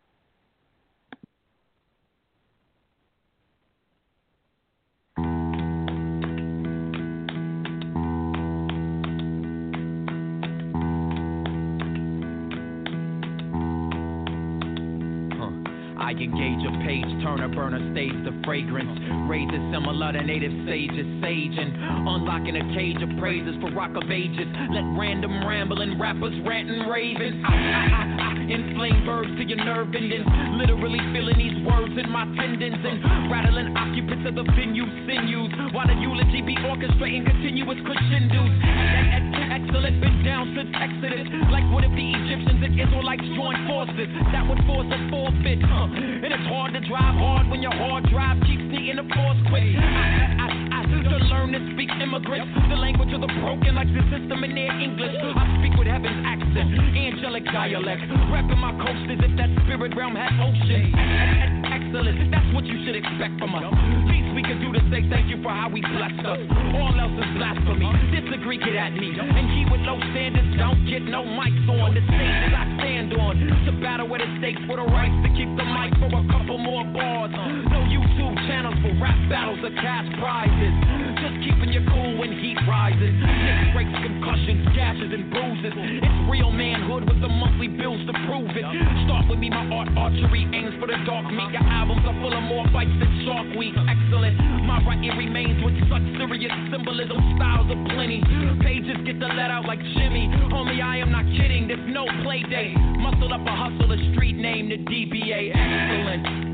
I engage a page turner, burner, stage the fragrance. Razor similar to native sages, sage and unlocking a cage of praises for rock of ages. Let random rambling rappers rant and raving. I, I, I, I inflame verbs to your nerve endings. Literally feeling these words in my tendons and rattling occupants of the venue sinews. While the eulogy be orchestrating continuous crescendos. Excellent, been down since Exodus. Like what if the Egyptians and Israelites joined forces? That would force a forfeit. Huh. And it's hard to drive hard when your hard drive keeps needing a force quick. I, I, I, to learn to speak immigrants, the language of the broken like the system in their English. I speak with heaven's accent, angelic dialect, rapping my coast as if that spirit realm had oceans. Excellent, that's what you should expect from us. Least we can do to say thank you for how we blessed us. All else is blasphemy. Disagree, get at me. And he with low standards don't get no mics on the stages I stand on. To battle with the stakes for the rights to keep the mic for a couple more bars. No YouTube channels for rap battles or cash prizes. Just keeping you cool when heat rises. Neck breaks, concussions, gashes, and bruises. It's real manhood with the monthly bills to prove it. Start with me, my art archery aims for the dark meat. Your albums are full of more bites than Shark Week. Excellent. My writing remains with such serious symbolism, styles of plenty. Pages get the let out like Jimmy. Homie, I am not kidding. There's no play day. Muscle up a hustle, a street name, the D B A. Excellent.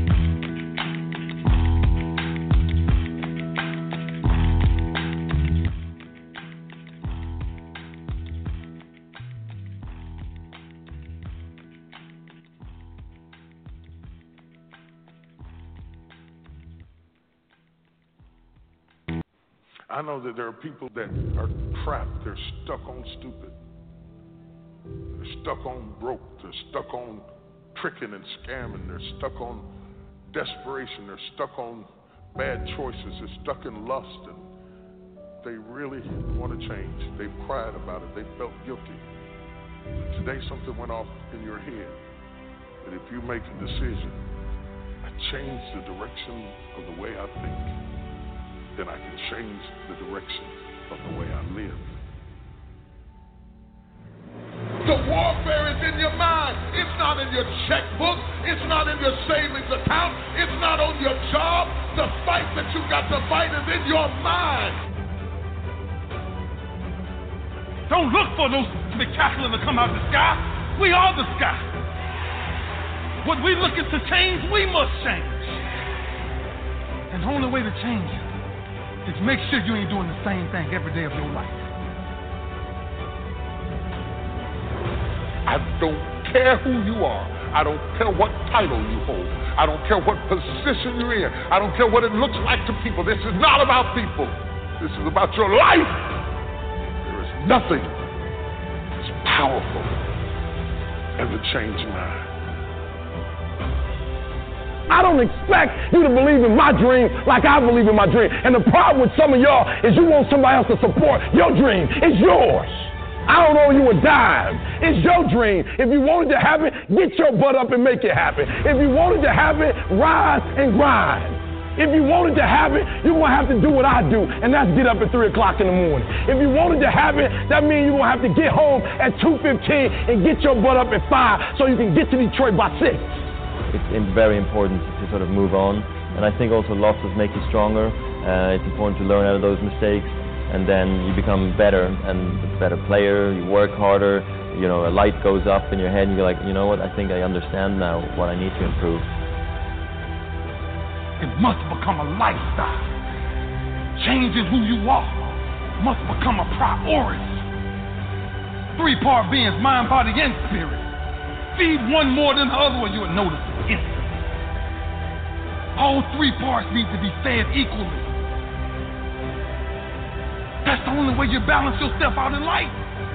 I know that there are people that are trapped. They're stuck on stupid. They're stuck on broke. They're stuck on tricking and scamming. They're stuck on desperation. They're stuck on bad choices. They're stuck in lust. And they really want to change. They've cried about it. They felt guilty. Today something went off in your head that if you make a decision, I change the direction of the way I think, then I can change the direction of the way I live. The warfare is in your mind. It's not in your checkbook. It's not in your savings account. It's not on your job. The fight that you got to fight is in your mind. Don't look for those spectacular to come out of the sky. We are the sky. What we looking to change, we must change. And the only way to change is make sure you ain't doing the same thing every day of your life. I don't care who you are. I don't care what title you hold. I don't care what position you're in. I don't care what it looks like to people. This is not about people. This is about your life. There is nothing as powerful as a changed mind. I don't expect you to believe in my dream like I believe in my dream. And the problem with some of y'all is you want somebody else to support your dream. It's yours. I don't owe you a dime. It's your dream. If you wanted to happen, get your butt up and make it happen. If you wanted to happen, rise and grind. If you wanted to happen, you're going to have to do what I do, and that's get up at three o'clock in the morning. If you wanted to happen, that means you're going to have to get home at two fifteen and get your butt up at five so you can get to Detroit by six. It's very important to sort of move on, and I think also losses make you stronger. Uh, it's important to learn out of those mistakes, and then you become better and a better player. You work harder. You know, a light goes up in your head, and you're like, you know what? I think I understand now what I need to improve. It must become a lifestyle. Changing who you are must become a priority. Three-part beings, mind, body, and spirit. Feed one more than the other one, you will notice it instantly. All three parts need to be fed equally. That's the only way you balance yourself out in life.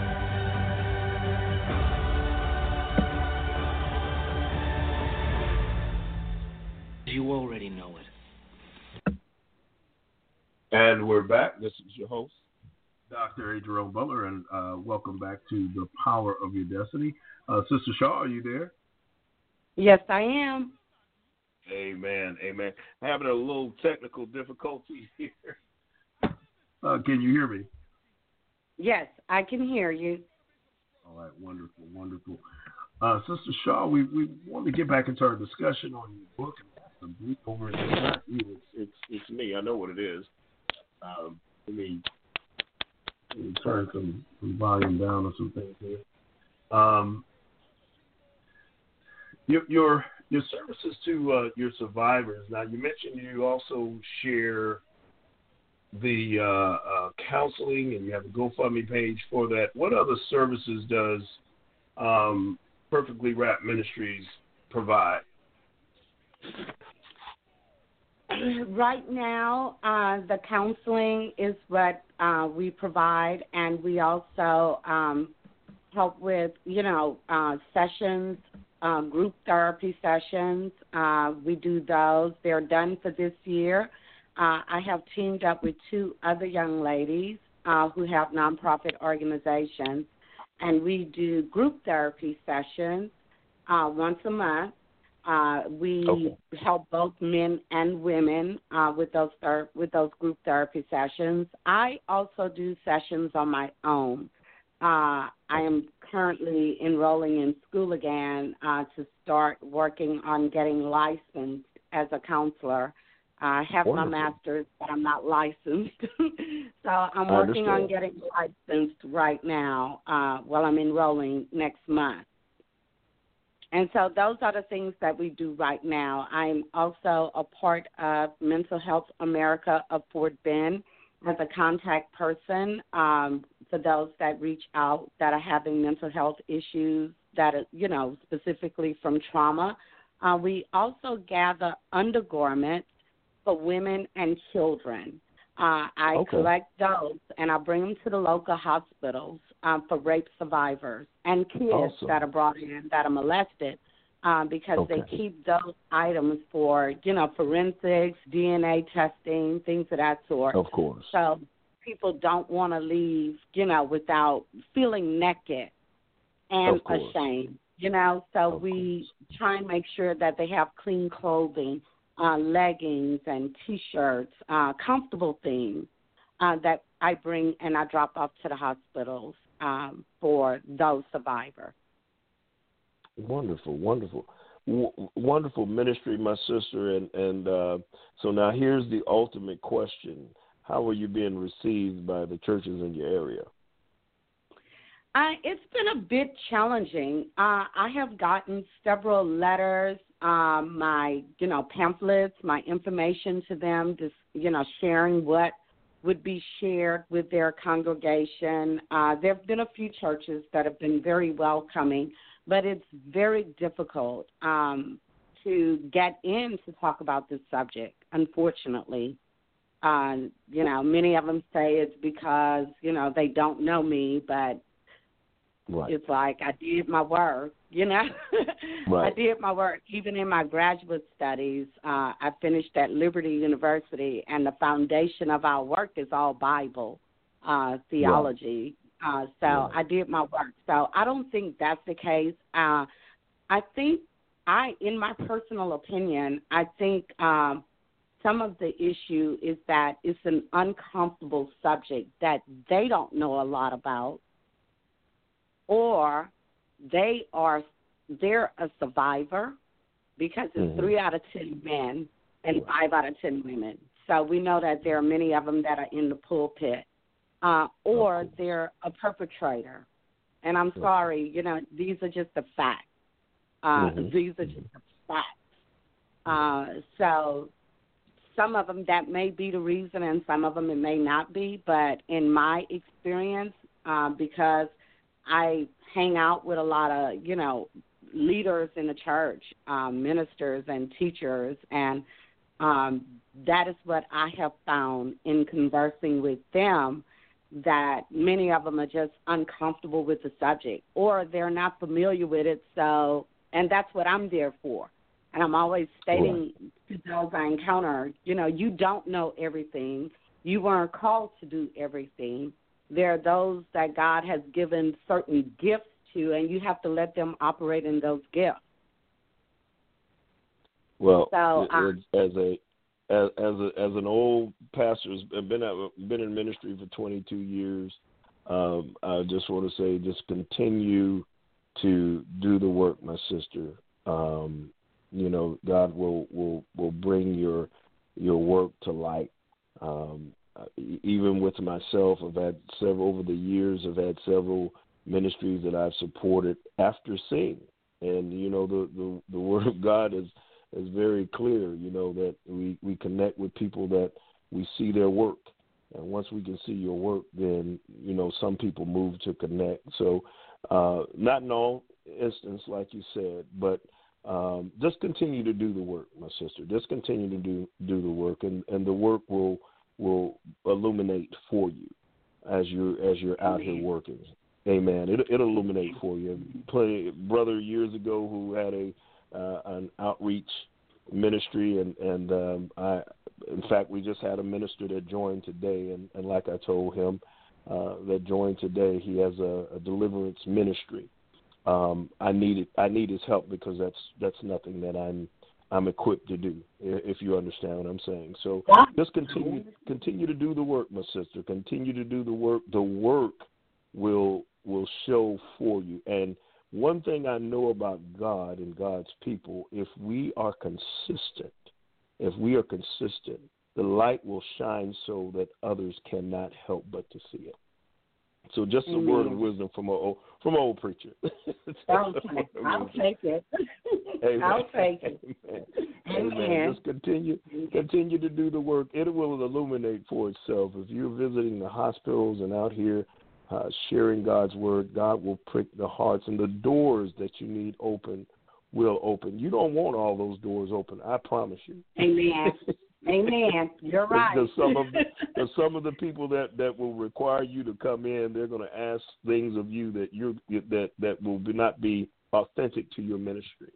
You already know it. And we're back. This is your host, Doctor A. Jerome Butler, and uh, welcome back to The Power of Your Destiny. Uh, Sister Shaw, are you there? Yes, I am. Amen, amen. Having a little technical difficulty here. Uh, can you hear me? Yes, I can hear you. All right, wonderful, wonderful. Uh, Sister Shaw, we, we want to get back into our discussion on your book. And brief over it. It's not you, it's, it's, it's me. I know what it is. Um, let me, let me turn some, some volume down on some things here. Um, your, your your services to uh, your survivors. Now, you mentioned you also share the uh, uh, counseling, and you have a GoFundMe page for that. What other services does um, Perfectly Wrapped Ministries provide? Right now, uh, the counseling is what uh, we provide, and we also um, help with, you know, uh, sessions, uh, group therapy sessions. Uh, we do those. They're done for this year. Uh, I have teamed up with two other young ladies uh, who have nonprofit organizations, and we do group therapy sessions uh, once a month. Uh, we okay. help both men and women uh, with those ther- with those group therapy sessions. I also do sessions on my own. Uh, I am currently enrolling in school again uh, to start working on getting licensed as a counselor. I have Wonderful. my master's, but I'm not licensed. So I'm working on getting licensed right now uh, while I'm enrolling next month. And so those are the things that we do right now. I'm also a part of Mental Health America of Fort Bend as a contact person um, for those that reach out that are having mental health issues that are, you know, specifically from trauma. Uh, we also gather undergarments for women and children. Uh, I okay. collect those, and I bring them to the local hospitals um, for rape survivors and kids awesome. that are brought in that are molested uh, because okay. they keep those items for, you know, forensics, D N A testing, things of that sort. Of course. So people don't want to leave, you know, without feeling naked and ashamed, you know. So of we course. try and make sure that they have clean clothing, Uh, leggings and T-shirts, uh, comfortable things uh, that I bring and I drop off to the hospitals. um, for those survivors. Wonderful, wonderful. W- wonderful ministry, my sister. And, and uh, so now here's the ultimate question. How are you being received by the churches in your area? Uh, it's been a bit challenging. Uh, I have gotten several letters, um, my, you know, pamphlets, my information to them, just, you know, sharing what would be shared with their congregation. Uh, there have been a few churches that have been very welcoming, but it's very difficult um, to get in to talk about this subject, unfortunately. Uh, you know, many of them say it's because, you know, they don't know me, but right. It's like I did my work, you know. Right. I did my work. Even in my graduate studies, uh, I finished at Liberty University, and the foundation of our work is all Bible uh, theology. Right. Uh, so right. I did my work. So I don't think that's the case. Uh, I think I, in my personal opinion, I think um, some of the issue is that it's an uncomfortable subject that they don't know a lot about, or they are they're a survivor, because it's mm-hmm. three out of ten men and five out of ten women. So we know that there are many of them that are in the pulpit, uh, or okay. they're a perpetrator. And I'm sorry, you know, these are just the facts. Uh, mm-hmm. These are just the facts. Uh, so some of them that may be the reason, and some of them it may not be. But in my experience, uh, because I hang out with a lot of, you know, leaders in the church, um, ministers and teachers, and um, that is what I have found in conversing with them, that many of them are just uncomfortable with the subject, or they're not familiar with it. So, and that's what I'm there for. And I'm always stating right. to those I encounter, you know, you don't know everything. You weren't called to do everything. There are those that God has given certain gifts to, and you have to let them operate in those gifts. Well, so, it, um, as a as as, a, as an old pastor, I've been at, been in ministry for twenty-two years. Um, I just want to say, just continue to do the work, my sister. Um, you know, God will will will bring your your work to light. Um, Even with myself, I've had several, over the years, I've had several ministries that I've supported after seeing. And, you know, the, the, the Word of God is, is very clear, you know, that we, we connect with people that we see their work. And once we can see your work, then, you know, some people move to connect. So uh, not in all instances, like you said, but um, just continue to do the work, my sister. Just continue to do, do the work, and, and the work will will illuminate for you as you're as you're out here working. Amen. It, it'll illuminate for you. Play brother years ago who had a uh, an outreach ministry, and and um, I, in fact, we just had a minister that joined today, and, and like I told him, uh, that joined today, he has a, a deliverance ministry. Um, I needed I need his help, because that's that's nothing that I'm I'm equipped to do, if you understand what I'm saying. So just continue continue to do the work, my sister. Continue to do the work. The work will will show for you. And one thing I know about God and God's people, if we are consistent, if we are consistent, the light will shine so that others cannot help but to see it. So just a Amen. Word of wisdom from a old, from an old preacher. I'll, take, I'll take it. Amen. I'll take it. Amen. Amen. Just continue, continue to do the work. It will illuminate for itself. If you're visiting the hospitals and out here uh, sharing God's word, God will prick the hearts, and the doors that you need open will open. You don't want all those doors open, I promise you. Amen. Amen. You're right. Because some of the, some of the people that, that will require you to come in, they're going to ask things of you that you that that will not be authentic to your ministry.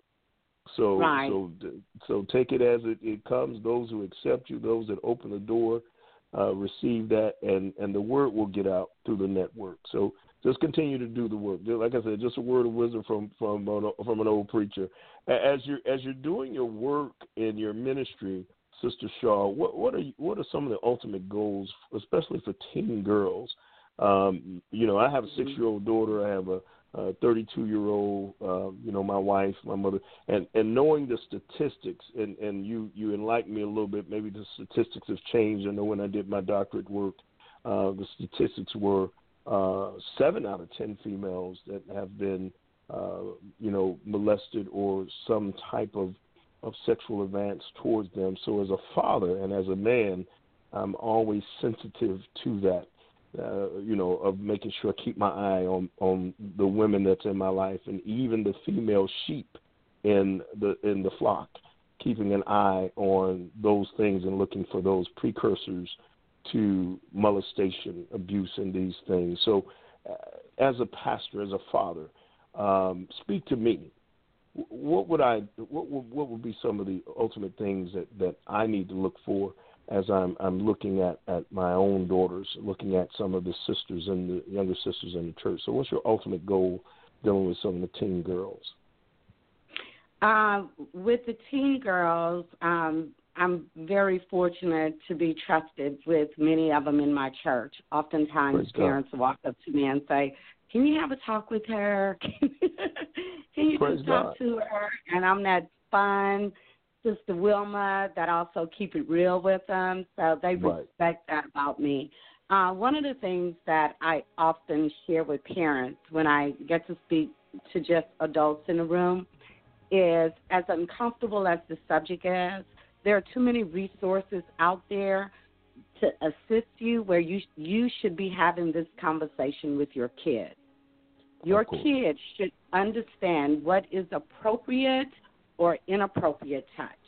So right. so so take it as it, it comes. Those who accept you, those that open the door, uh, receive that, and, and the word will get out through the network. So just continue to do the work. Like I said, just a word of wisdom from from from an old preacher. As you're as you're doing your work in your ministry, Sister Shaw, what what are you, what are some of the ultimate goals, especially for teen girls, Um, you know, I have a six-year-old daughter. I have a Uh, thirty-two-year-old, uh, you know, my wife, my mother, and, and knowing the statistics, and, and you, you enlightened me a little bit. Maybe the statistics have changed. I know when I did my doctorate work, uh, the statistics were uh, seven out of ten females that have been, uh, you know, molested or some type of, of sexual advance towards them. So as a father and as a man, I'm always sensitive to that. Uh, you know, of making sure I keep my eye on, on the women that's in my life, and even the female sheep in the in the flock, keeping an eye on those things and looking for those precursors to molestation, abuse, and these things. So, uh, as a pastor, as a father, um, speak to me. What would I? What would, what would be some of the ultimate things that, that I need to look for as I'm I'm looking at, at my own daughters, looking at some of the sisters and the younger sisters in the church? So what's your ultimate goal dealing with some of the teen girls? Uh, with the teen girls, um, I'm very fortunate to be trusted with many of them in my church. Oftentimes Praise parents God. walk up to me and say, can you have a talk with her? Can you Praise just talk God. to her? And I'm that fun Sister Wilma that also keep it real with them, so they Right. respect that about me. Uh, one of the things that I often share with parents when I get to speak to just adults in the room is, as uncomfortable as the subject is, there are too many resources out there to assist you where you you should be having this conversation with your kid. Your kids should understand what is appropriate or inappropriate touch.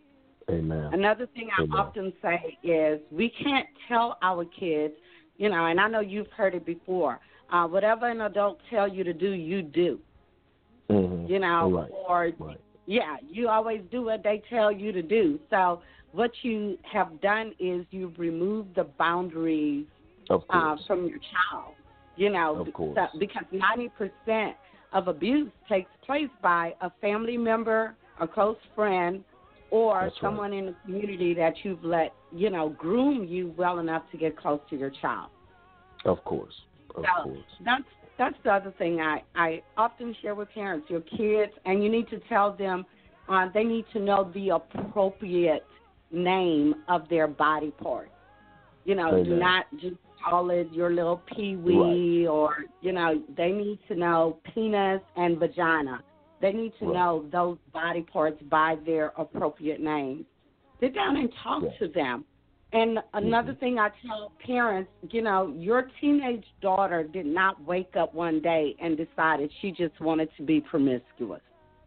Amen. Another thing I Amen. often say is we can't tell our kids, you know, and I know you've heard it before, uh, whatever an adult tell you to do, you do. Mm-hmm. You know, Right. or, Right. yeah, you always do what they tell you to do. So what you have done is you've removed the boundaries Of uh, course. from your child, you know, Of course. so, because ninety percent of abuse takes place by a family member, a close friend, or That's right. someone in the community that you've let, you know, groom you well enough to get close to your child. Of course. Of so course. that's that's the other thing I, I often share with parents, your kids, and you need to tell them uh, they need to know the appropriate name of their body part. You know, Amen. do not just call it your little pee-wee, Right. or, you know, they need to know penis and vagina. They need to Right. know those body parts by their appropriate names. Sit down and talk Yes. to them. And another Mm-hmm. thing I tell parents, you know, your teenage daughter did not wake up one day and decided she just wanted to be promiscuous.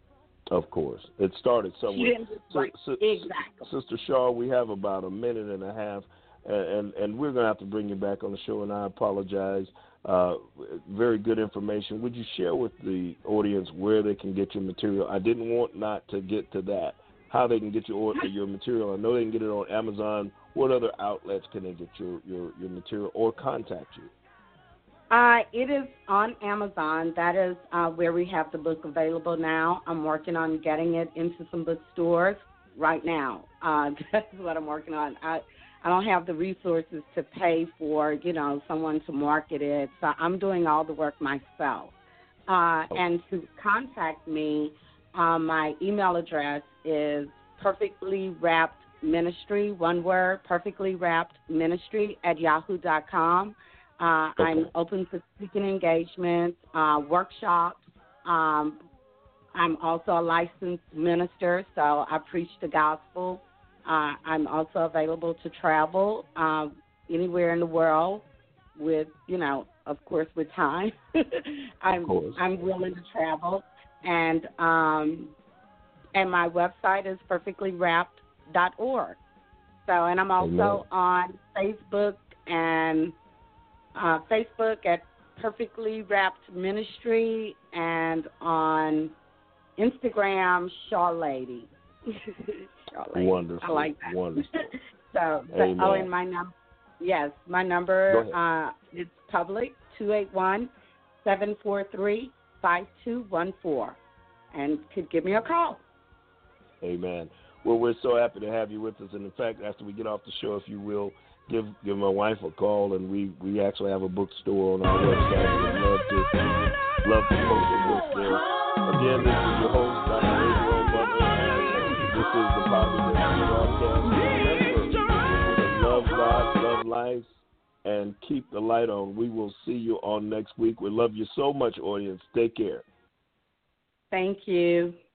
Of course. It started She somewhere. didn't just So- like, so- exactly. Sister Shaw, we have about a minute and a half, and, and, and we're going to have to bring you back on the show, and I apologize. Uh, very good information. Would you share with the audience where they can get your material? I didn't want not to get to that, how they can get your your material. I know they can get it on Amazon. What other outlets can they get your, your, your material or contact you? Uh, it is on Amazon. That is uh, where we have the book available now. I'm working on getting it into some bookstores right now. Uh, that's what I'm working on. I, I don't have the resources to pay for, you know, someone to market it, so I'm doing all the work myself. Uh, and to contact me, uh, my email address is perfectly wrapped ministry, one word, perfectly wrapped ministry at yahoo dot com. Uh, Okay. I'm open for speaking engagements, uh, workshops. Um, I'm also a licensed minister, so I preach the gospel. Uh, I'm also available to travel uh, anywhere in the world with, you know, of course, with time. I'm, Of course. I'm willing to travel. And um, and my website is perfectly wrapped dot org. So, and I'm also Amen. on Facebook and uh, Facebook at Perfectly Wrapped Ministry, and on Instagram, Shaw Lady. Shaw Lady. Wonderful. I like that. Wonderful. so, but, Amen. oh, and my number, yes, my number uh, is public, two eight one, seven four three, five two one four, and could give me a call. Amen. Well, we're so happy to have you with us. And, in fact, after we get off the show, if you will, give give my wife a call, and we, we actually have a bookstore on our website. We'd love to love to post a book there. Again, this is your host, Doctor Adrian Butler, and this is the Power Broadcast. Remember, love God, love life, and keep the light on. We will see you on next week. We love you so much, audience. Take care. Thank you.